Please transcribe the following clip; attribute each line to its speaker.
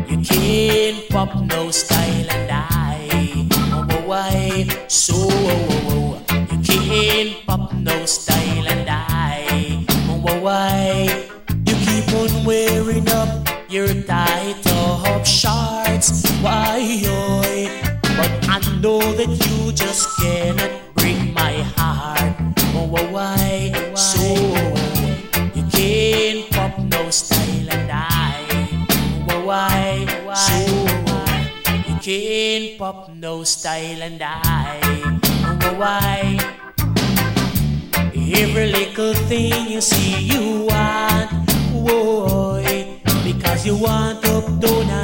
Speaker 1: You can't pop no style and I. Oh, why? So you can't pop no style and I. Oh, why? You keep on wearing up your tight up shorts. Why? But I know that you just cannot break my heart. Oh, why? So you can't pop no style and I. Oh, why? So you can't pop no style and I. Oh, why? Every little thing you see you want, whoa, because you want up, down.